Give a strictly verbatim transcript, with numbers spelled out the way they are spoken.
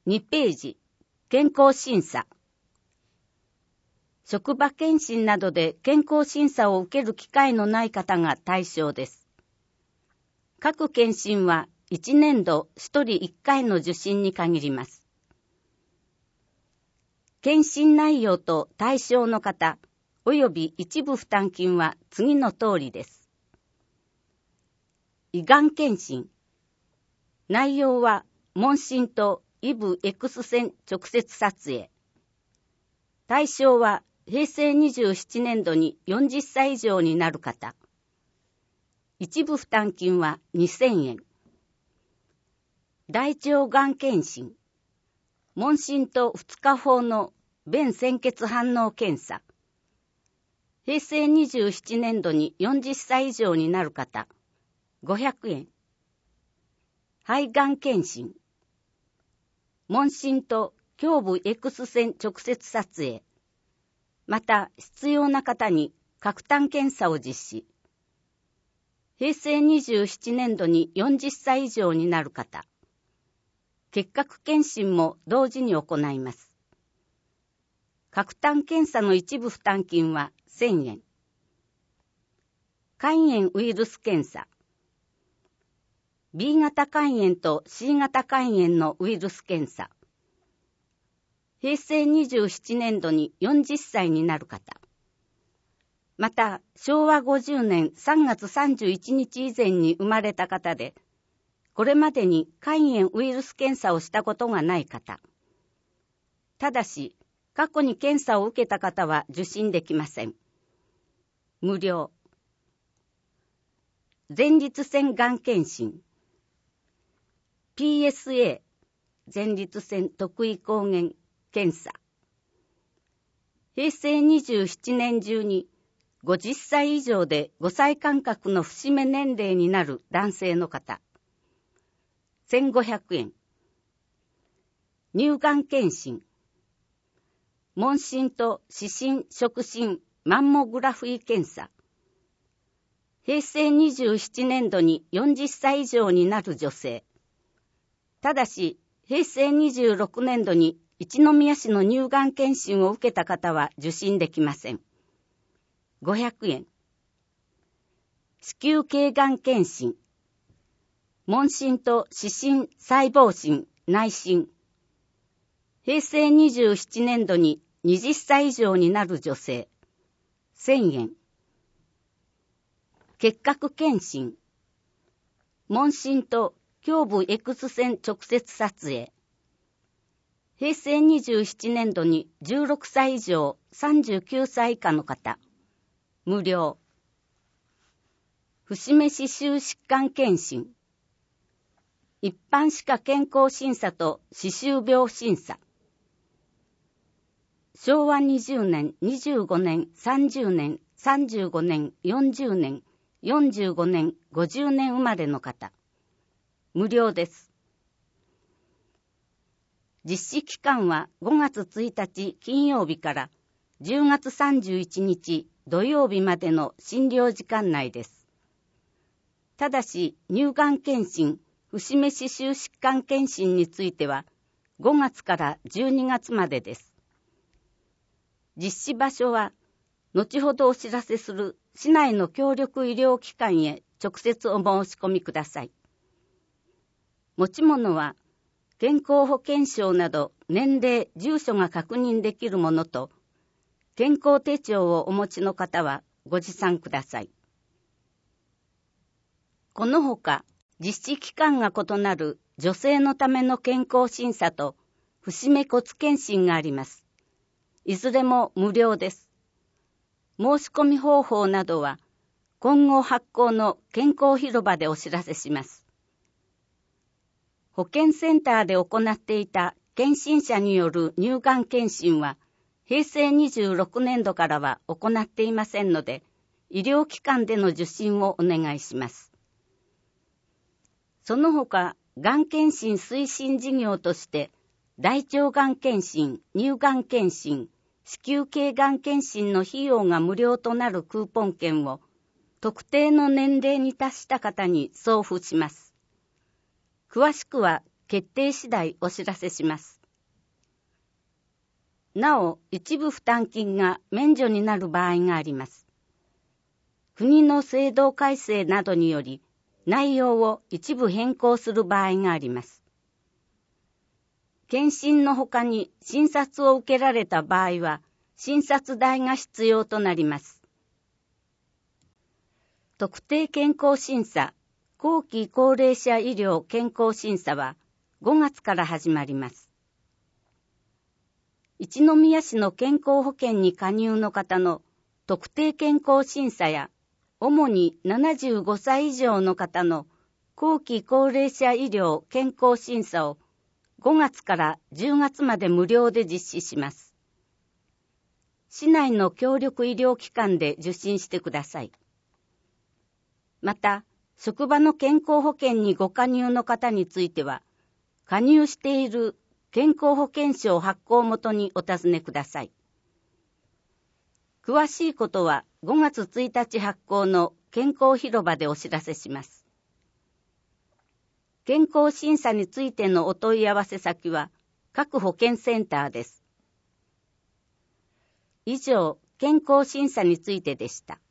にページ、健康審査。職場検診などで健康審査を受ける機会のない方が対象です。各検診はいちねんどひとりいっかいの受診に限ります。検診内容と対象の方、および一部負担金は次の通りです。胃がん検診。内容は問診と胃部 X 線直接撮影。対象はへいせいにじゅうななねんどによんじゅっさい以上になる方。一部負担金はにせんえん。大腸がん検診。問診とふつかほうの便潜血反応検査。へいせいにじゅうななねんどによんじゅっさい以上になる方。ごひゃくえん。肺がん検診。問診と胸部 X 線直接撮影。また必要な方に喀痰検査を実施。へいせいにじゅうななねんどによんじゅっさい以上になる方。結核検診も同時に行います。喀痰検査の一部負担金はせんえん。肝炎ウイルス検査。B 型肝炎と C 型肝炎のウイルス検査。へいせいにじゅうななねんどによんじゅっさいになる方。また、しょうわごじゅうねんさんがつさんじゅういちにち以前に生まれた方で、これまでに肝炎ウイルス検査をしたことがない方。ただし、過去に検査を受けた方は受診できません。無料。前立腺がん検診。ピーエスエー、前立腺特異抗原検査。へいせいにじゅうななねん中にごじゅっさい以上でごさい間隔の節目年齢になる男性の方。せんごひゃくえん。乳がん検診。問診と視診、触診、マンモグラフィー検査。へいせいにじゅうななねんどによんじゅっさい以上になる女性。ただし、へいせいにじゅうろくねんどに一宮市の乳がん検診を受けた方は受診できません。ごひゃくえん。子宮頸がん検診。問診と視診、細胞診、内診。へいせいにじゅうななねんどにはたち以上になる女性。せんえん。結核検診。問診と胸部 X 線直接撮影。へいせいにじゅうななねんどにじゅうろくさい以上さんじゅうきゅうさい以下の方。無料。節目刺繍疾患検診。一般歯科健康審査と歯周病審査。しょうわにじゅうねん、にじゅうごねん、さんじゅうねん、さんじゅうごねん、よんじゅうねん、よんじゅうごねん、ごじゅうねん生まれの方。無料です。実施期間はごがつついたち金曜日からじゅうがつさんじゅういちにち土曜日までの診療時間内です。ただし、乳がん検診、節目刺繍疾患検診についてはごがつからじゅうにがつまでです。実施場所は、後ほどお知らせする市内の協力医療機関へ直接お申し込みください。持ち物は、健康保険証など年齢、住所が確認できるものと、健康手帳をお持ちの方はご持参ください。このほか、実施期間が異なる女性のための健康審査と節目骨検診があります。いずれも無料です。申し込み方法などは、今後発行の健康広場でお知らせします。保健センターで行っていた検診者による乳がん検診は、へいせいにじゅうろくねんどからは行っていませんので、医療機関での受診をお願いします。その他、がん検診推進事業として、大腸がん検診、乳がん検診、子宮頸がん検診の費用が無料となるクーポン券を、特定の年齢に達した方に送付します。詳しくは、 決定次第お知らせします。なお、一部負担金が免除になる場合があります。国の制度改正などにより、内容を一部変更する場合があります。検診のほかに診察を受けられた場合は、診察代が必要となります。特定健康審査、後期高齢者医療健康審査はごがつから始まります。一宮市の健康保険に加入の方の特定健康審査や、主にななじゅうごさい以上の方の後期高齢者医療健康審査をごがつからじゅうがつまで無料で実施します。市内の協力医療機関で受診してください。また、職場の健康保険にご加入の方については、加入している健康保険証発行元にお尋ねください。詳しいことはごがつついたち発行の健康広場でお知らせします。健康審査についてのお問い合わせ先は各保健センターです。以上、健康審査についてでした。